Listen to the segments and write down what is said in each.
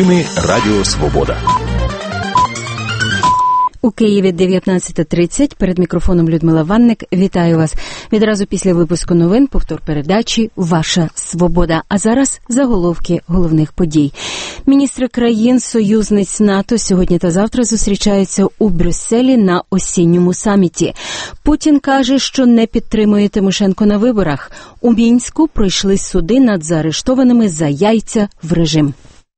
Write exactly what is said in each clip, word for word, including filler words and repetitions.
Новини Радіо Свобода. У Києві дев'ятнадцята тридцять. Перед мікрофоном Людмила Ванник. Вітаю вас. Відразу після випуску новин повтор передачі «Ваша свобода». А зараз заголовки головних подій. Міністри країн-союзниць НАТО сьогодні та завтра зустрічаються у Брюсселі на осінньому саміті. Путін каже, що не підтримує Тимошенко на виборах. У Мінську пройшли суди над заарештованими за яйця в режим.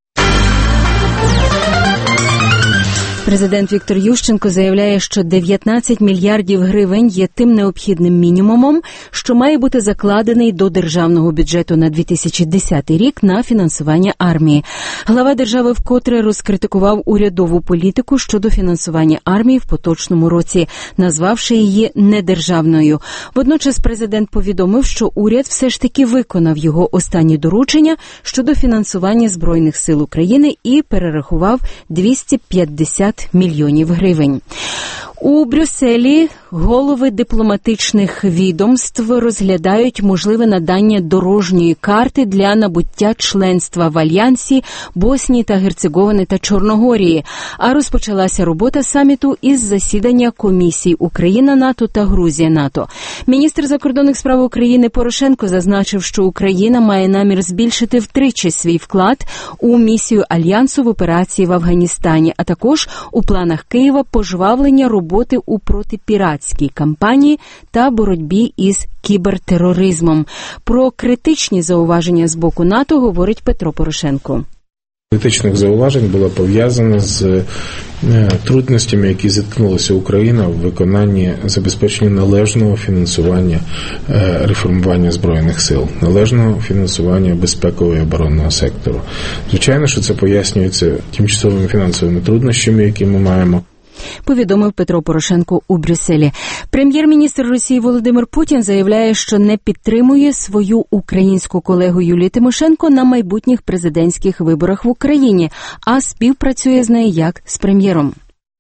Президент Віктор Ющенко заявляє, що дев'ятнадцять мільярдів гривень є тим необхідним мінімумом, що має бути закладений до державного бюджету на дві тисячі десятий рік на фінансування армії. Глава держави вкотре розкритикував урядову політику щодо фінансування армії в поточному році, назвавши її недержавною. Водночас президент повідомив, що уряд все ж таки виконав його останні доручення щодо фінансування Збройних сил України і перерахував двісті п'ятдесят мільйонів гривень. У Брюсселі голови дипломатичних відомств розглядають можливе надання дорожньої карти для набуття членства в Альянсі Боснії та Герцеговини та Чорногорії. А розпочалася робота саміту із засідання комісій Україна-НАТО та Грузія-НАТО. Міністр закордонних справ України Порошенко зазначив, що Україна має намір збільшити втричі свій вклад у місію Альянсу в операції в Афганістані, а також у планах Києва пожвавлення роботи у протипіратській кампанії та боротьбі із кібертероризмом. Про критичні зауваження з боку НАТО говорить Петро Порошенко. Критичних зауважень було пов'язано з трудностями, які зіткнулася Україна в виконанні забезпечення належного фінансування реформування Збройних сил, належного фінансування безпекового і оборонного сектору. Звичайно, що це пояснюється тимчасовими фінансовими труднощами, які ми маємо. Повідомив Петро Порошенко у Брюсселі. Прем'єр-міністр Росії Володимир Путін заявляє, що не підтримує свою українську колегу Юлію Тимошенко на майбутніх президентських виборах в Україні, а співпрацює з нею як з прем'єром.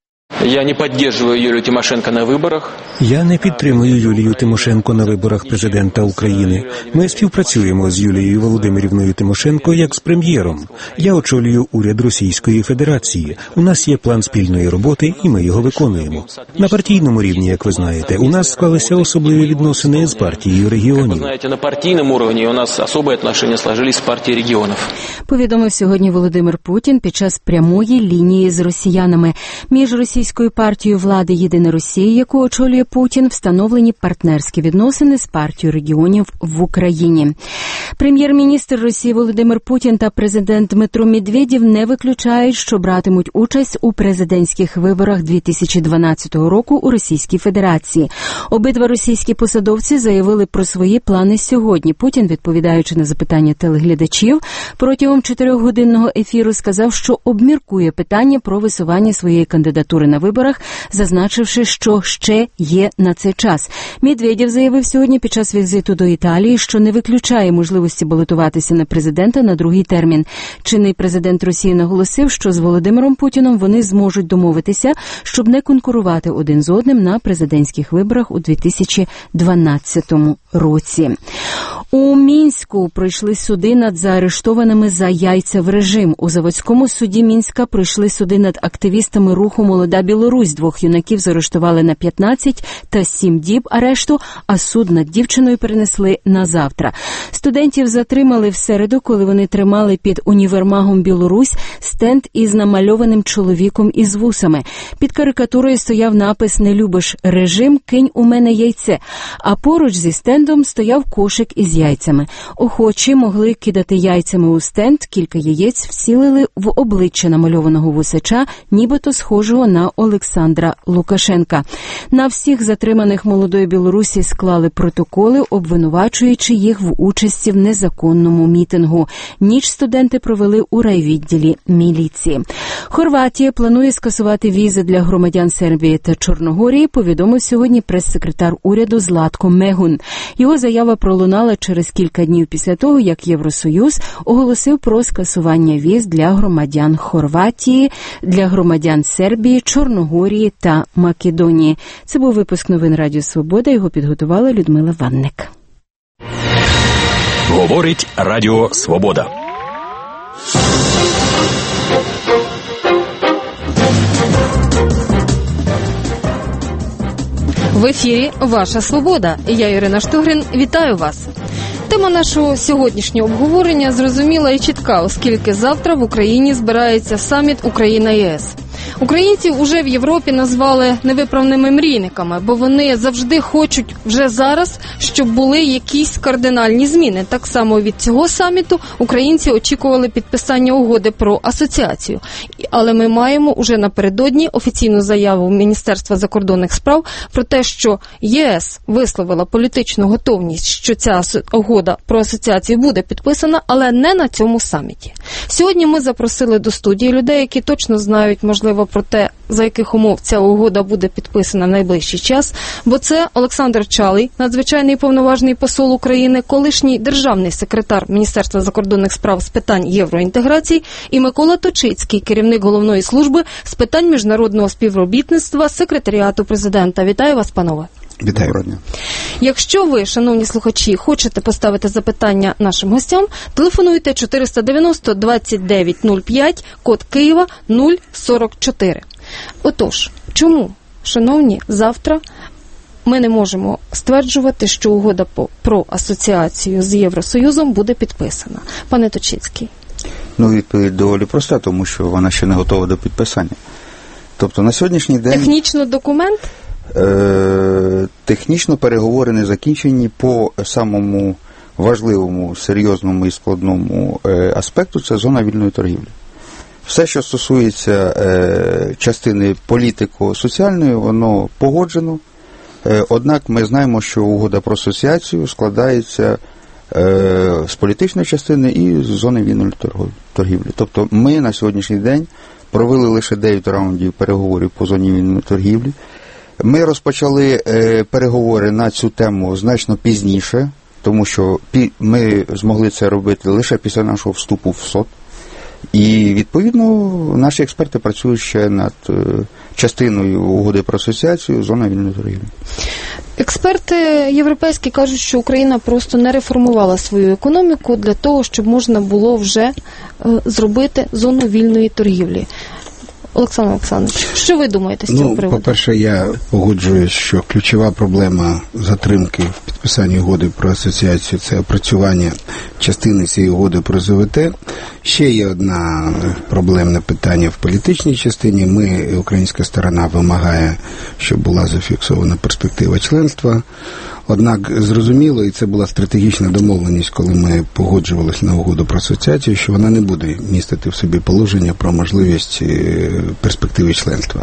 Я не підтримую Юлію Тимошенко на виборах. Я не підтримую Юлію Тимошенко на виборах президента України. Ми співпрацюємо з Юлією Володимирівною Тимошенко як з прем'єром. Я очолюю уряд Російської Федерації. У нас є план спільної роботи, і ми його виконуємо. На партійному рівні, як ви знаєте, у нас склалися особливі відносини з партією регіонів. Ви знаєте, на партійному рівні у нас особливі відносини сложились з партією регіонів. Повідомив сьогодні Володимир Путін під час прямої лінії з росіянами. Між Російською партією влади «Єдина Росія», яку очолює Путін, встановлені партнерські відносини з партією регіонів в Україні. Прем'єр-міністр Росії Володимир Путін та президент Дмитро Медведєв не виключають, що братимуть участь у президентських виборах дві тисячі дванадцятого року у Російській Федерації. Обидва російські посадовці заявили про свої плани сьогодні. Путін, відповідаючи на запитання телеглядачів, протягом чотирьохгодинного ефіру сказав, що обміркує питання про висування своєї кандидатури на виборах, зазначивши, що ще є на це час. Медведєв заявив сьогодні під час візиту до Італії, що не виключає можливості балотуватися на президента на другий термін. Чинний президент Росії наголосив, що з Володимиром Путіном вони зможуть домовитися, щоб не конкурувати один з одним на президентських виборах у дві тисячі дванадцятому році. У Мінську пройшли суди над заарештованими за яйця в режим. У Заводському суді Мінська пройшли суди над активістами руху «Молода Білорусь». Двох юнаків заарештували на п'ятнадцять та сім діб арешту, а суд над дівчиною перенесли на завтра. Студентів затримали в середу, коли вони тримали під універмагом «Білорусь» стенд із намальованим чоловіком із вусами. Під карикатурою стояв напис «Не любиш режим, кинь у мене яйце», а поруч зі стендом стояв кошик із яйцями. Охочі могли кидати яйцями у стенд, кілька яєць вцілили в обличчя намальованого вусача, нібито схожого на Олександра Лукашенка. На всіх затриманих молодої Білорусі склали протоколи, обвинувачуючи їх в участі в незаконному мітингу. Ніч студенти провели у райвідділі міліції. Хорватія планує скасувати візи для громадян Сербії та Чорногорії, повідомив сьогодні прес-секретар уряду Златко Мегун. Його заява пролунала через кілька днів після того, як Євросоюз оголосив про скасування віз для громадян Хорватії, для громадян Сербії, Чорногорії та Македонії. Це був випуск новин Радіо Свобода. Його підготувала Людмила Ванник. Говорить Радіо Свобода. В ефірі «Ваша свобода». Я Ірина Штугрін. Вітаю вас. Тема нашого сьогоднішнього обговорення зрозуміла і чітка, оскільки завтра в Україні збирається саміт Україна-ЄС. Українців уже в Європі назвали невиправними мрійниками, бо вони завжди хочуть вже зараз, щоб були якісь кардинальні зміни. Так само від цього саміту українці очікували підписання угоди про асоціацію. Але ми маємо уже напередодні офіційну заяву Міністерства закордонних справ про те, що ЄС висловила політичну готовність, що ця угода про асоціацію буде підписана, але не на цьому саміті. Сьогодні ми запросили до студії людей, які точно знають, можливо, про те, за яких умов ця угода буде підписана в найближчий час, бо це Олександр Чалий, надзвичайний повноважний посол України, колишній державний секретар Міністерства закордонних справ з питань євроінтеграції, і Микола Точицький, керівник головної служби з питань міжнародного співробітництва секретаріату президента. Вітаю вас, панове. Вітаю. Якщо ви, шановні слухачі, хочете поставити запитання нашим гостям, телефонуйте чотириста дев'яносто двадцять дев'ять нуль п'ять, код Києва нуль сорок чотири. Отож, чому, шановні, завтра ми не можемо стверджувати, що угода про асоціацію з Євросоюзом буде підписана? Пане Точицький. Ну, відповідь доволі проста, тому що вона ще не готова до підписання. Тобто на сьогоднішній день... Технічно документ? Е- технічно переговори не закінчені по самому важливому, серйозному і складному е- аспекту – це зона вільної торгівлі. Все, що стосується е- частини політико-соціальної, воно погоджено. Е- однак ми знаємо, що угода про асоціацію складається е- з політичної частини і з зони вільної торгівлі. Тобто ми на сьогоднішній день провели лише дев'ять раундів переговорів по зоні вільної торгівлі. Ми розпочали е, переговори на цю тему значно пізніше, тому що пі, ми змогли це робити лише після нашого вступу в СОТ. І, відповідно, наші експерти працюють ще над е, частиною угоди про асоціацію «Зона вільної торгівлі». Експерти європейські кажуть, що Україна просто не реформувала свою економіку для того, щоб можна було вже е, зробити зону вільної торгівлі. Олександр Олександрович, що ви думаєте з цього ну, приводу? По-перше, я погоджуюсь, що ключова проблема затримки в підписанні угоди про асоціацію – це опрацювання частини цієї угоди про З В Т. Ще є одне проблемне питання в політичній частині. Ми, українська сторона, вимагає, щоб була зафіксована перспектива членства. Однак зрозуміло, і це була стратегічна домовленість, коли ми погоджувалися на угоду про асоціацію, що вона не буде містити в собі положення про можливість перспективи членства.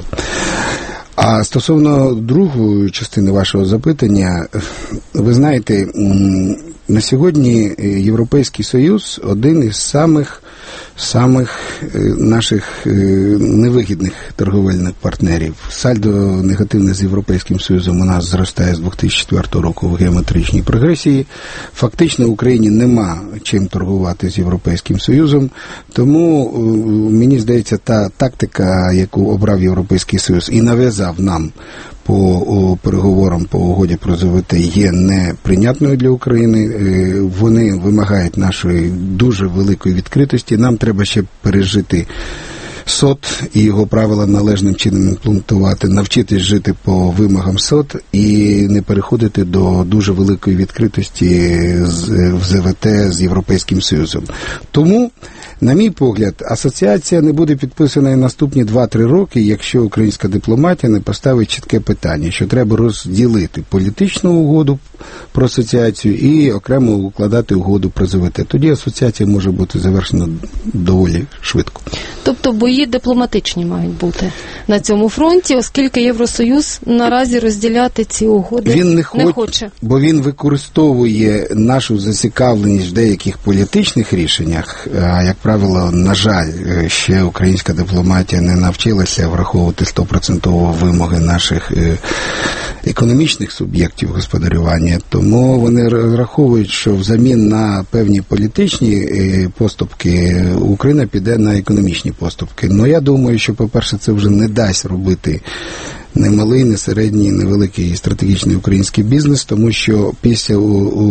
А стосовно другої частини вашого запитання, ви знаєте, на сьогодні Європейський Союз один із самих, самих наших невигідних торговельних партнерів. Сальдо негативне з Європейським Союзом у нас зростає з дві тисячі четвертого року в геометричній прогресії. Фактично в Україні нема чим торгувати з Європейським Союзом, тому мені здається, та тактика, яку обрав Європейський Союз і нав'язав нам по переговорам по угоді про З В Т, є неприйнятною для України. Вони вимагають нашої дуже великої відкритості. Нам треба ще пережити СОТ і його правила належним чином імплементувати, навчитись жити по вимогам СОТ і не переходити до дуже великої відкритості в З В Т з Європейським Союзом. Тому, на мій погляд, асоціація не буде підписана і наступні два-три роки, якщо українська дипломатія не поставить чітке питання, що треба розділити політичну угоду про асоціацію і окремо укладати угоду про З В Т. Тоді асоціація може бути завершена доволі швидко. Тобто бої дипломатичні мають бути на цьому фронті, оскільки Євросоюз наразі розділяти ці угоди він не, не хоч, хоче. Бо він використовує нашу зацікавленість в деяких політичних рішеннях, а, як правило, на жаль, ще українська дипломатія не навчилася враховувати сто відсотків вимоги наших економічних суб'єктів господарювання, тому вони розраховують, що взамін на певні політичні поступки Україна піде на економічні поступки. Ну, я думаю, що, по-перше, це вже не дасть робити не малий, не середній, не великий стратегічний український бізнес, тому що після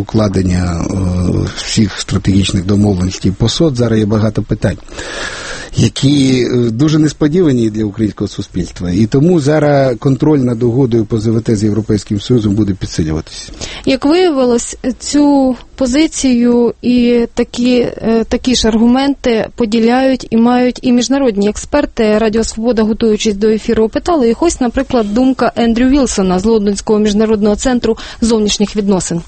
укладення всіх стратегічних домовленостей по СОТ зараз є багато питань. які дуже несподівані для українського суспільства. І тому зараз контроль над угодою по ЗВТ з Європейським Союзом буде підсилюватися. Як виявилось, цю позицію і такі, такі ж аргументи поділяють і мають і міжнародні експерти. Радіо Свобода, готуючись до ефіру, опитали їх. Ось, наприклад, думка Ендрю Вілсона з Лондонського міжнародного центру зовнішніх відносин.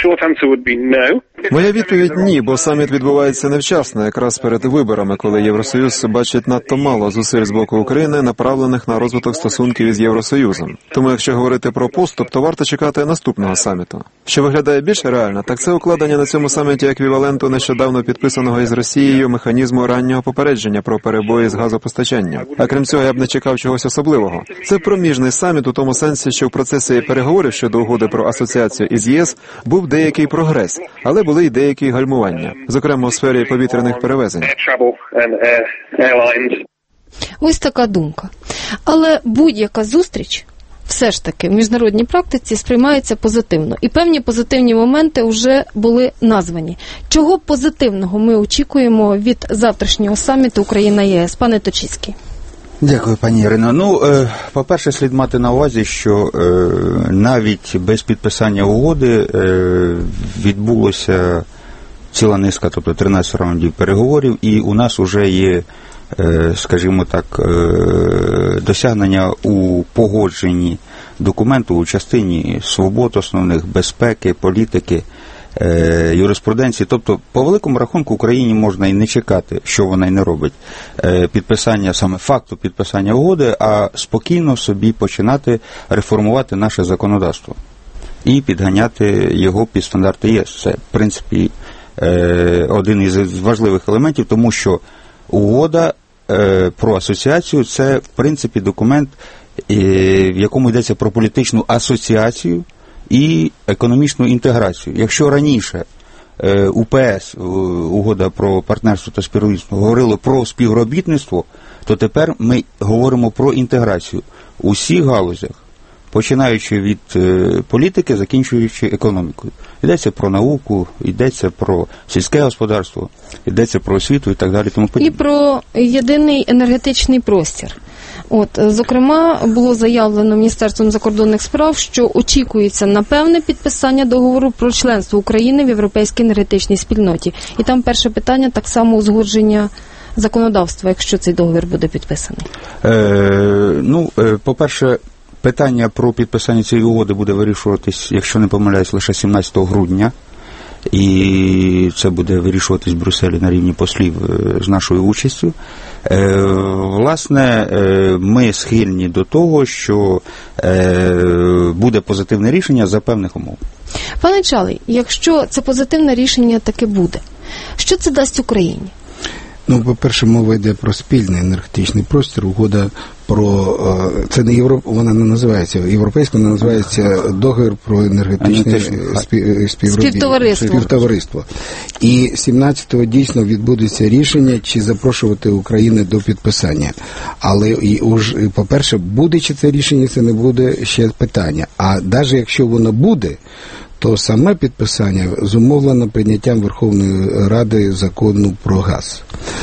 Моя відповідь – ні, бо саміт відбувається невчасно, якраз перед виборами, коли Євросоюз бачить надто мало зусиль з боку України, направлених на розвиток стосунків із Євросоюзом. Тому, якщо говорити про поступ, то варто чекати наступного саміту. Що виглядає більш реально, так це укладення на цьому саміті еквіваленту нещодавно підписаного із Росією механізму раннього попередження про перебої з газопостачанням. А крім цього, я б не чекав чогось особливого. Це проміжний саміт у тому сенсі, що в процесі переговорів щодо угоди про асоціацію із ЄС був деякий прогрес, але були й деякі гальмування, зокрема у сфері повітряних перевезень. Ось така думка. Але будь-яка зустріч все ж таки в міжнародній практиці сприймається позитивно. І певні позитивні моменти вже були названі. Чого позитивного ми очікуємо від завтрашнього саміту Україна-ЄС? Пане Точицький. Дякую, пані Ірино. Ну, по-перше, слід мати на увазі, що навіть без підписання угоди відбулося ціла низка, тобто тринадцять раундів переговорів, і у нас вже є, скажімо так, досягнення у погодженні документу у частині свобод основних, безпеки, політики, юриспруденції. Тобто, по великому рахунку, Україні можна і не чекати, що вона й не робить, підписання, саме факту підписання угоди, а спокійно собі починати реформувати наше законодавство і підганяти його під стандарти ЄС. Це, в принципі, один із важливих елементів, тому що угода про асоціацію – це, в принципі, документ, в якому йдеться про політичну асоціацію і економічну інтеграцію. Якщо раніше УПС, угода про партнерство та співробітництво, говорили про співробітництво, то тепер ми говоримо про інтеграцію у всіх галузях, починаючи від політики, закінчуючи економікою. Йдеться про науку, йдеться про сільське господарство, йдеться про освіту і так далі. Тому і про єдиний енергетичний простір. От, зокрема, було заявлено Міністерством закордонних справ, що очікується на певне підписання договору про членство України в Європейській енергетичній спільноті. І там перше питання так само узгодження законодавства, якщо цей договір буде підписаний. Е, ну, е, по-перше, питання про підписання цієї угоди буде вирішуватись, якщо не помиляюсь, лише сімнадцятого грудня. І це буде вирішуватись в Брюсселі на рівні послів з нашою участю. Е, власне, е, ми схильні до того, що е, буде позитивне рішення за певних умов. Пане Чалий, якщо це позитивне рішення таки буде, що це дасть Україні? Ну, по-перше, мова йде про спільний енергетичний простір. Угода про... Це не Європ... Вона не називається європейська, вона називається договір про енергетичне спів... співтовариство. співтовариство. І сімнадцятого дійсно відбудеться рішення, чи запрошувати Україну до підписання. Але, і уж, по-перше, буде чи це рішення, це не буде ще питання. А навіть якщо воно буде, то саме підписання зумовлено прийняттям Верховної Ради закону про газ.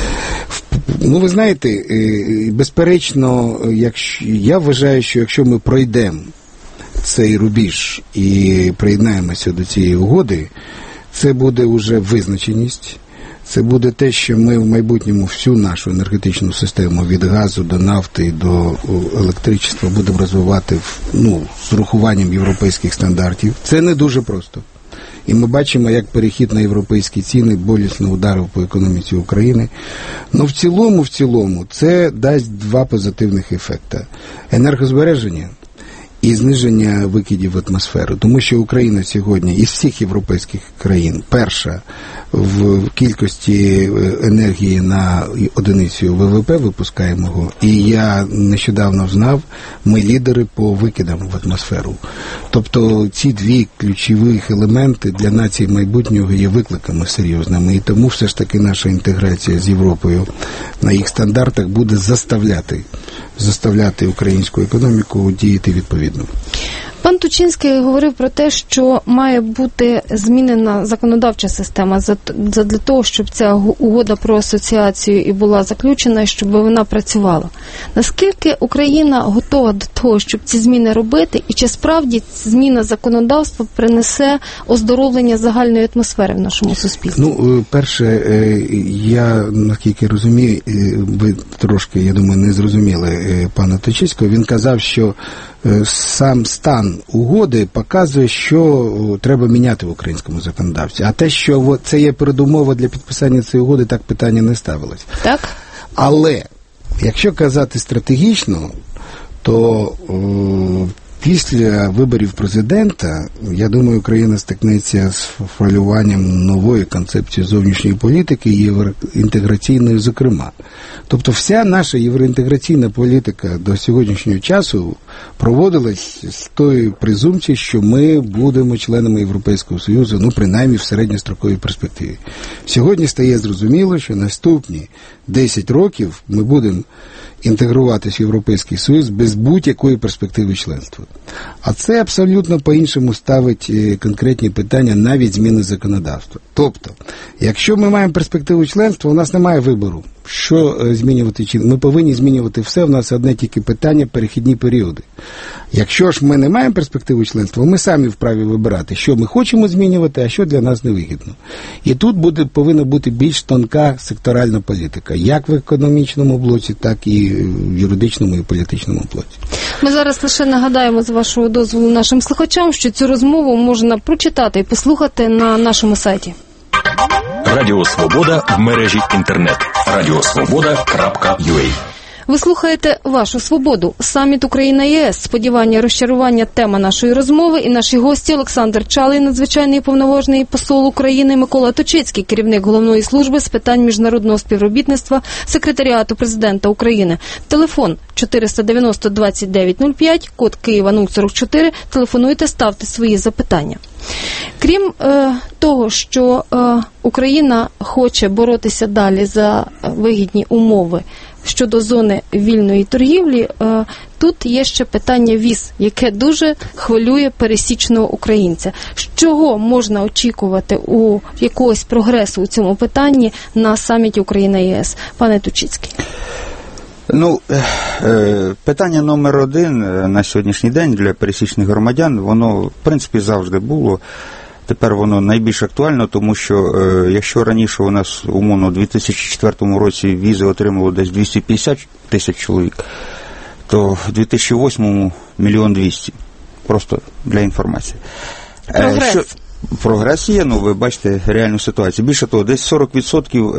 Ну, ви знаєте, безперечно, якщо, я вважаю, що якщо ми пройдемо цей рубіж і приєднаємося до цієї угоди, це буде вже визначеність. Це буде те, що ми в майбутньому всю нашу енергетичну систему від газу до нафти до електричества будемо розвивати, ну, з урахуванням європейських стандартів. Це не дуже просто. І ми бачимо, як перехід на європейські ціни болісно ударив по економіці України. Ну, в цілому, в цілому, це дасть два позитивних ефекти. Енергозбереження і зниження викидів в атмосферу. Тому що Україна сьогодні із всіх європейських країн перша в кількості енергії на одиницю ВВП випускаємого. І я нещодавно знав, ми лідери по викидам в атмосферу. Тобто ці дві ключові елементи для нації майбутнього є викликами серйозними. І тому все ж таки наша інтеграція з Європою на їх стандартах буде заставляти, заставляти українську економіку діяти відповідно. Пан Тучинський говорив про те, що має бути змінена законодавча система для того, щоб ця угода про асоціацію і була заключена, і щоб вона працювала. Наскільки Україна готова до того, щоб ці зміни робити, і чи справді зміна законодавства принесе оздоровлення загальної атмосфери в нашому суспільстві? Ну, перше, я, наскільки розумію, ви трошки, я думаю, не зрозуміли пана Тучинського, він казав, що сам стан угоди показує, що треба міняти в українському законодавстві. А те, що це є передумова для підписання цієї угоди, так питання не ставилось. Так. Але, якщо казати стратегічно, то о, після виборів президента, я думаю, Україна стикнеться з формулюванням нової концепції зовнішньої політики, євроінтеграційної, зокрема. Тобто вся наша євроінтеграційна політика до сьогоднішнього часу проводилась з тої презумпції, що ми будемо членами Європейського Союзу, ну, принаймні в середньостроковій перспективі. Сьогодні стає зрозуміло, що наступні десять років ми будемо інтегруватися в Європейський Союз без будь-якої перспективи членства. А це абсолютно по-іншому ставить конкретні питання, навіть зміни законодавства. Тобто, якщо ми маємо перспективу членства, у нас немає вибору, що змінювати чи ми повинні змінювати все, у нас одне тільки питання – перехідні періоди. Якщо ж ми не маємо перспективи членства, ми самі вправі вибирати, що ми хочемо змінювати, а що для нас невигідно. І тут буде, повинна бути більш тонка секторальна політика, як в економічному блоці, так і в юридичному і політичному блоці. Ми зараз лише нагадаємо, з вашого дозволу, нашим слухачам, що цю розмову можна прочитати і послухати на нашому сайті. Радіо Свобода в мережі інтернет. радіосвобода крапка ю а. Ви слухаєте «Вашу свободу». Саміт Україна-ЄС. Сподівання, розчарування – тема нашої розмови. І наші гості Олександр Чалий, надзвичайний повноважний посол України, Микола Точицький, керівник Головної служби з питань міжнародного співробітництва Секретаріату Президента України. Телефон чотириста дев'яносто двадцять дев'ять нуль п'ять, код Києва нуль сорок чотири. Телефонуйте, ставте свої запитання. Крім е, того, що е, Україна хоче боротися далі за вигідні умови щодо зони вільної торгівлі, е, тут є ще питання віз, яке дуже хвилює пересічного українця. Чого можна очікувати у якогось прогресу у цьому питанні на саміті Україна-ЄС? Пане Тучицький. Ну, питання номер один на сьогоднішній день для пересічних громадян, воно, в принципі, завжди було. Тепер воно найбільш актуально, тому що якщо раніше у нас, умовно, у дві тисячі четвертому році візи отримало десь двісті п'ятдесят тисяч чоловік, то в дві тисячі восьмому мільйон двісті. Просто для інформації. Прогрес. Що... Прогрес є, ну, ви бачите реальну ситуацію. Більше того, десь сорок відсотків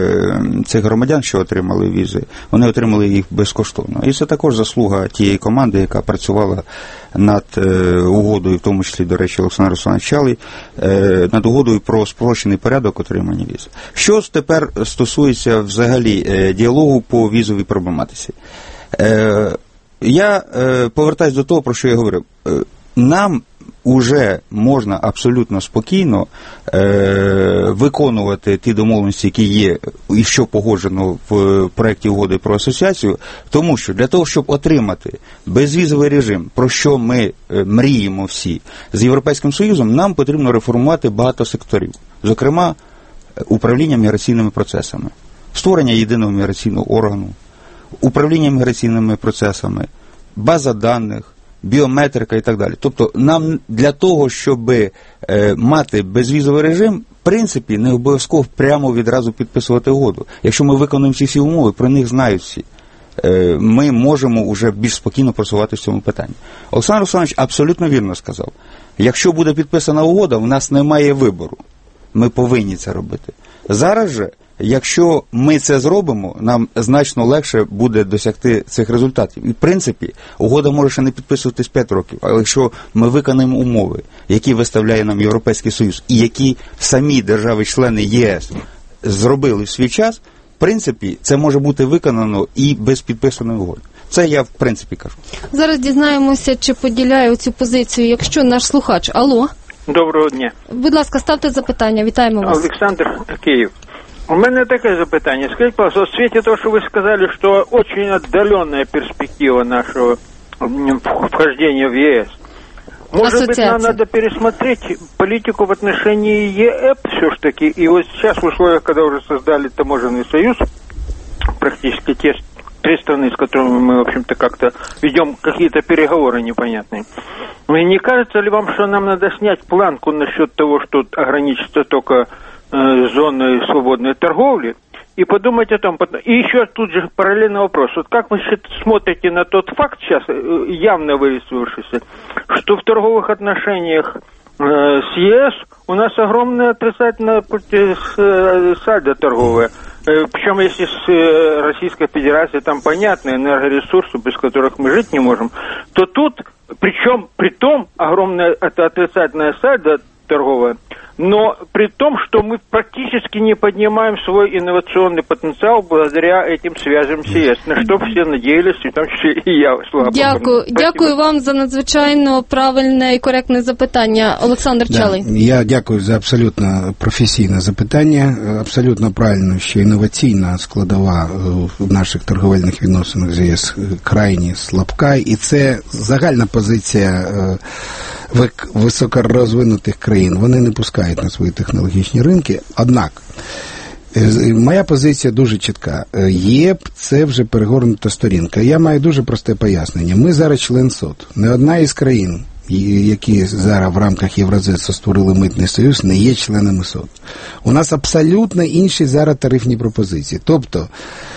цих громадян, що отримали візи, вони отримали їх безкоштовно. І це також заслуга тієї команди, яка працювала над угодою, в тому числі, до речі, Олександр Русланович Чалий, над угодою про спрощений порядок отримання віз. Що тепер стосується взагалі діалогу по візовій проблематиці? Я повертаюсь до того, про що я говорив. Нам уже можна абсолютно спокійно е, виконувати ті домовленості, які є і що погоджено в проєкті угоди про асоціацію, тому що для того, щоб отримати безвізовий режим, про що ми е, мріємо всі з Європейським Союзом, нам потрібно реформувати багато секторів, зокрема управління міграційними процесами, створення єдиного міграційного органу, управління міграційними процесами, база даних, біометрика і так далі. Тобто нам для того, щоб е, мати безвізовий режим, в принципі, не обов'язково прямо відразу підписувати угоду. Якщо ми виконуємо ці всі умови, про них знають всі, е, ми можемо вже більш спокійно просувати в цьому питанні. Олександр Русланович абсолютно вірно сказав. Якщо буде підписана угода, в нас немає вибору. Ми повинні це робити. Зараз же, якщо ми це зробимо, нам значно легше буде досягти цих результатів. І, в принципі, угода може ще не підписуватись п'ять років, але якщо ми виконаємо умови, які виставляє нам Європейський Союз, і які самі держави-члени ЄС зробили в свій час, в принципі, це може бути виконано і без підписаної угоди. Це я, в принципі, кажу. Зараз дізнаємося, чи поділяє цю позицію, якщо наш слухач. Алло. Доброго дня. Будь ласка, ставте запитання. Вітаємо вас. Олександр, Київ. У меня такое запытание. Скажите, пожалуйста, в свете того, что вы сказали, что очень отдаленная перспектива нашего вхождения в ЕС, Может быть, нам надо пересмотреть политику в отношении ЕЭП все-таки. И вот сейчас в условиях, когда уже создали таможенный союз, практически те три страны, с которыми мы, в общем-то, как-то ведем какие-то переговоры непонятные. Не кажется ли вам, что нам надо снять планку насчет того, что ограничится только э, зоной свободной торговли, и подумать о том. И еще тут же параллельный вопрос. Вот как вы смотрите на тот факт сейчас, явно вырисовавшийся, что в торговых отношениях э, с ЕС у нас огромное отрицательное э, сальдо торговое. Э, причем если с э, Российской Федерацией там понятно, энергоресурсы, без которых мы жить не можем, то тут, причем при том огромное это отрицательное сальдо торговое, но при том, что мы практически не поднимаем свой инновационный потенциал благодаря этим связям с ЕС, на что все надеялись, в тому числі і я. Слава Дякую. Дякую вам за надзвичайно правильне і коректне запитання. Олександр Чалий. Да, я дякую за абсолютно професійне запитання. Абсолютно правильно, що інноваційна складова в наших торговельних відносинах з ЄС крайні слабка, і це загальна позиція високорозвинутих країн. Вони не пускають на свої технологічні ринки. Однак, моя позиція дуже чітка. ЄП – це вже перегорнута сторінка. Я маю дуже просте пояснення. Ми зараз член СОТ. Не одна із країн, які зараз в рамках Євразесу створили митний союз, не є членами СОТ. У нас абсолютно інші зараз тарифні пропозиції. Тобто,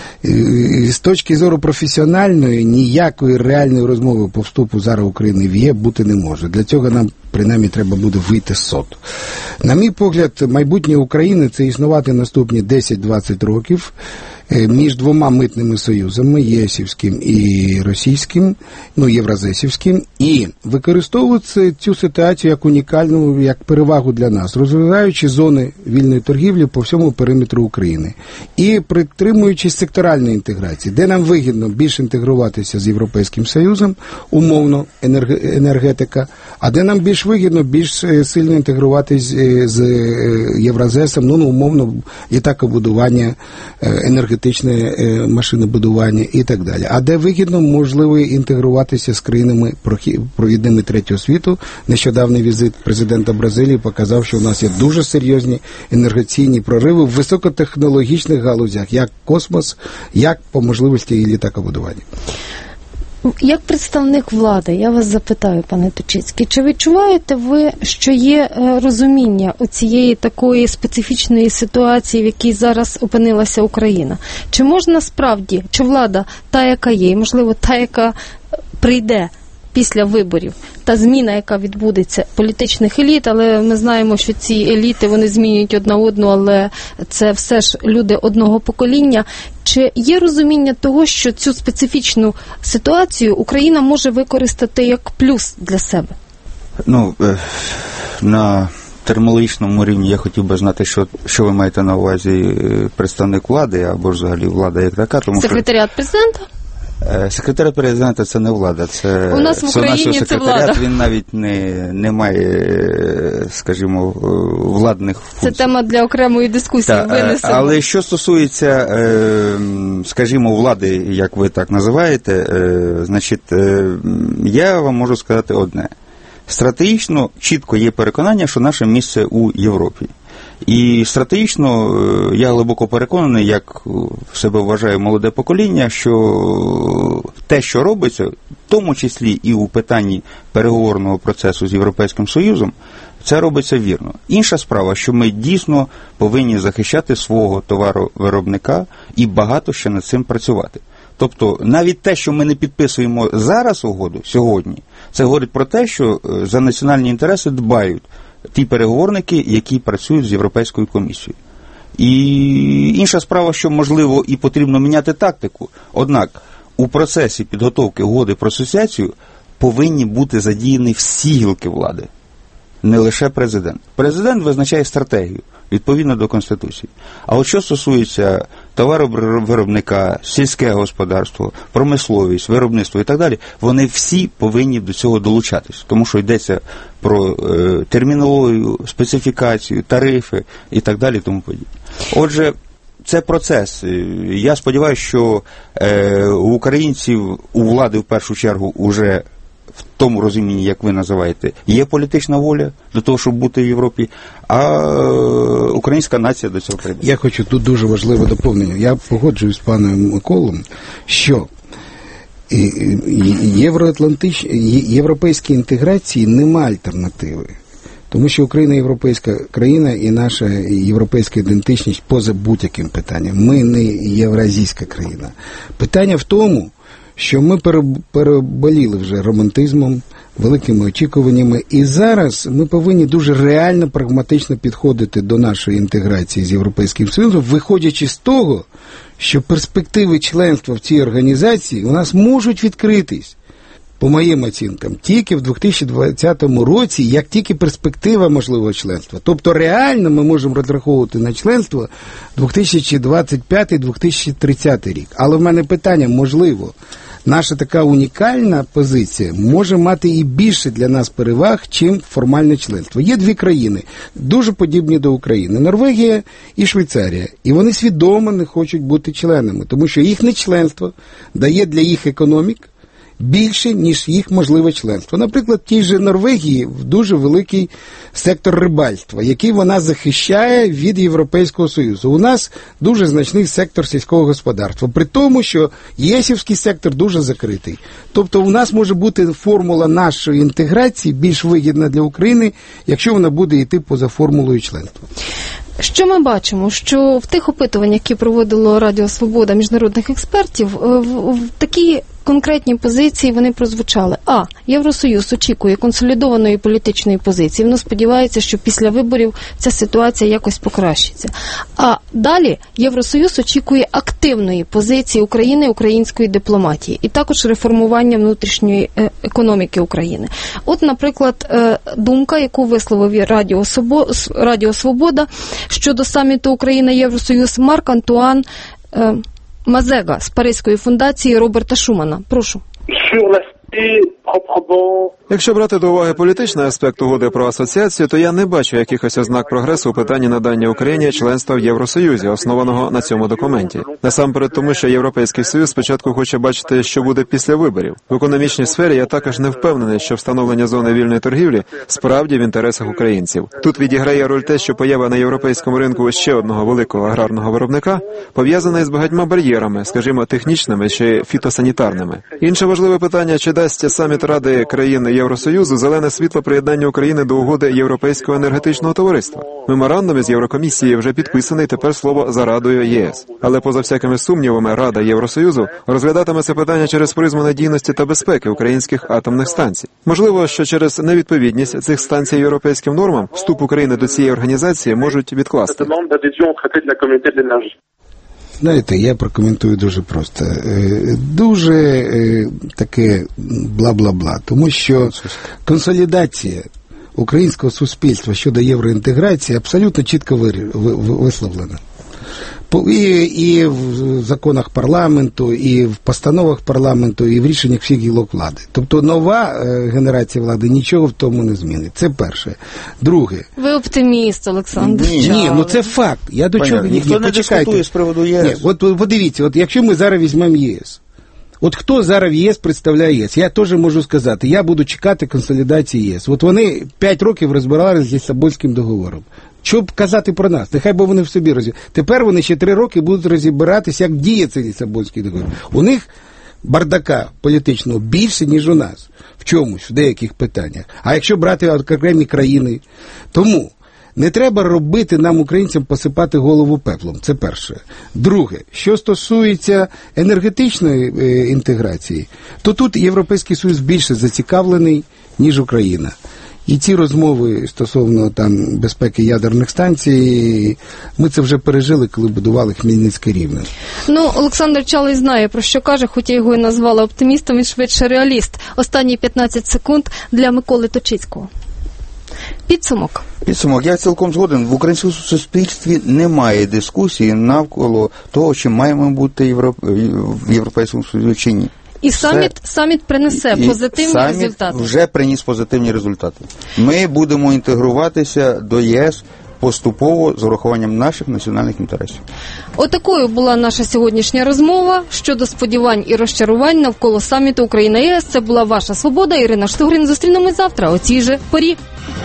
з точки зору професіональної, ніякої реальної розмови по вступу зараз України в ЄС бути не може. Для цього нам, принаймні, треба буде вийти з СОТ. На мій погляд, майбутнє України – це існувати наступні десять-двадцять років між двома митними союзами, єсівським і російським, ну, євразесівським, і використовувати цю ситуацію як унікальну, як перевагу для нас, розвиваючи зони вільної торгівлі по всьому периметру України і притримуючись секторальної інтеграції, де нам вигідно більш інтегруватися з Європейським Союзом, умовно, енергетика, а де нам більш вигідно більш сильно інтегруватися з Євразесом, ну, умовно, літакобудування, енергетичне машинобудування і так далі. А де вигідно, можливо, інтегруватися з країнами провідними третього світу. Нещодавний візит президента Бразилії показав, що у нас є дуже серйозні енергаційні прориви в високотехнологічних галузях, як космос, як по можливості і літакобудування. Як представник влади, я вас запитаю, пане Точицький, чи відчуваєте ви, що є розуміння оцієї такої специфічної ситуації, в якій зараз опинилася Україна? Чи можна справді, чи влада та, яка є, і, можливо, та, яка прийде після виборів, та зміна, яка відбудеться, політичних еліт, але ми знаємо, що ці еліти, вони змінюють одна одну, але це все ж люди одного покоління. Чи є розуміння того, що цю специфічну ситуацію Україна може використати як плюс для себе? Ну, на термінологічному рівні я хотів би знати, що, що ви маєте на увазі представник влади, або ж взагалі влада як така. Тому Секретаріат що... президента? Секретар президента – це не влада, це у нас в Україні це влада. Він навіть не, не має, скажімо, владних функцій. Це тема для окремої дискусії. Та, винесемо. Але що стосується, скажімо, влади, як ви так називаєте, значить, я вам можу сказати одне. Стратегічно чітко є переконання, що наше місце у Європі. І стратегічно я глибоко переконаний, як в себе вважає молоде покоління, що те, що робиться, в тому числі і у питанні переговорного процесу з Європейським Союзом, це робиться вірно. Інша справа, що ми дійсно повинні захищати свого товаровиробника і багато ще над цим працювати. Тобто, навіть те, що ми не підписуємо зараз угоду, сьогодні, це говорить про те, що за національні інтереси дбають ті переговорники, які працюють з Європейською комісією. І інша справа, що, можливо, і потрібно міняти тактику. Однак, у процесі підготовки угоди про асоціацію повинні бути задіяні всі гілки влади, не лише президент. Президент визначає стратегію, відповідно до Конституції. А от що стосується товаровиробника, сільське господарство, промисловість, виробництво і так далі, вони всі повинні до цього долучатись, тому що йдеться про е, термінологію, специфікацію, тарифи і так далі тому подібне. Отже, це процес. Я сподіваюся, що е, у українців, у влади в першу чергу, уже в тому розумінні, як ви називаєте, є політична воля до того, щоб бути в Європі, а українська нація до цього прийде. Я хочу тут дуже важливе доповнення. Я погоджуюсь з паном Миколом, що євроатлантич... європейській інтеграції нема альтернативи. Тому що Україна європейська країна і наша європейська ідентичність поза будь-яким питанням. Ми не євразійська країна. Питання в тому, що ми переболіли вже романтизмом, великими очікуваннями, і зараз ми повинні дуже реально, прагматично підходити до нашої інтеграції з Європейським Союзом, виходячи з того, що перспективи членства в цій організації у нас можуть відкритись, по моїм оцінкам, тільки в дві тисячі двадцятому році, як тільки перспектива можливого членства. Тобто реально ми можемо розраховувати на членство дві тисячі двадцять п'ятий - дві тисячі тридцятий рік. Але в мене питання, можливо, наша така унікальна позиція може мати і більше для нас переваг, чим формальне членство. Є дві країни, дуже подібні до України. Норвегія і Швейцарія. І вони свідомо не хочуть бути членами, тому що їхнє членство дає для їх економік більше, ніж їх можливе членство. Наприклад, в тій же Норвегії дуже великий сектор рибальства, який вона захищає від Європейського Союзу. У нас дуже значний сектор сільського господарства, при тому, що єсівський сектор дуже закритий. Тобто у нас може бути формула нашої інтеграції більш вигідна для України, якщо вона буде йти поза формулою членства. Що ми бачимо? Що в тих опитуваннях, які проводило Радіо Свобода міжнародних експертів, в, в такі конкретні позиції вони прозвучали. А. Євросоюз очікує консолідованої політичної позиції. Воно сподівається, що після виборів ця ситуація якось покращиться. А далі Євросоюз очікує активної позиції України, української дипломатії і також реформування внутрішньої економіки України. От, наприклад, думка, яку висловив Радіо, Радіо Свобода щодо саміту Україна-Євросоюз, Марк Антуан Мазега з Паризької фундації Роберта Шумана. Прошу. Якщо брати до уваги політичний аспект угоди про асоціацію, то я не бачу якихось ознак прогресу у питанні надання Україні членства в Євросоюзі, основаного на цьому документі. Насамперед тому, що Європейський Союз спочатку хоче бачити, що буде після виборів. В економічній сфері я також не впевнений, що встановлення зони вільної торгівлі справді в інтересах українців. Тут відіграє роль те, що поява на європейському ринку ще одного великого аграрного виробника пов'язана із багатьма бар'єрами, скажімо, технічними чи фітосанітарними. Інше важливе питання, чи дасть саміт Ради країн Євросоюзу зелене світло приєднання України до угоди Європейського енергетичного товариства. Меморандум із Єврокомісії вже підписаний, тепер слово за Радою ЄС. Але поза всякими сумнівами Рада Євросоюзу розглядатиме це питання через призму надійності та безпеки українських атомних станцій. Можливо, що через невідповідність цих станцій європейським нормам вступ України до цієї організації можуть відкласти. Знаєте, я прокоментую дуже просто. Дуже таке бла-бла-бла. Тому що консолідація українського суспільства щодо євроінтеграції абсолютно чітко висловлена. І, і в законах парламенту, і в постановах парламенту, і в рішеннях всіх гілок влади. Тобто нова генерація влади нічого в тому не змінить. Це перше. Друге. Ви оптиміст, Олександр. Ні, ні, ну це факт. Я до чого... Ніхто не дискутує з приводу ЄС. Ні, от подивіться, от якщо ми зараз візьмемо ЄС, от хто зараз в ЄС представляє ЄС? Я теж можу сказати, я буду чекати консолідації ЄС. От вони п'ять років розбиралися з Лісабонським договором. Що б казати про нас? Нехай би вони в собі розібрали. Тепер вони ще три роки будуть розібиратися, як діє цей Лісабонський договір. У них бардака політичного більше, ніж у нас. В чомусь, в деяких питаннях. А якщо брати окремі країни. Тому не треба робити нам, українцям, посипати голову пеплом. Це перше. Друге, що стосується енергетичної е, інтеграції, то тут Європейський Союз більше зацікавлений, ніж Україна. І ці розмови стосовно там безпеки ядерних станцій, ми це вже пережили, коли будували Хмельницьке Рівне. Ну, Олександр Чалий знає, про що каже, хоч я його і назвала оптимістом, він швидше реаліст. Останні п'ятнадцять секунд для Миколи Точицького. Підсумок. Підсумок. Я цілком згоден. В українському суспільстві немає дискусії навколо того, чи маємо бути європ... в Європейському Союзі чи ні. І саміт, саміт принесе і позитивні саміт результати. Вже приніс позитивні результати. Ми будемо інтегруватися до ЄС поступово з урахуванням наших національних інтересів. Отакою була наша сьогоднішня розмова щодо сподівань і розчарувань навколо саміту Україна-ЄС. Це була ваша «Свобода». Ірина Штугрин. Зустрінемось завтра о цій же порі.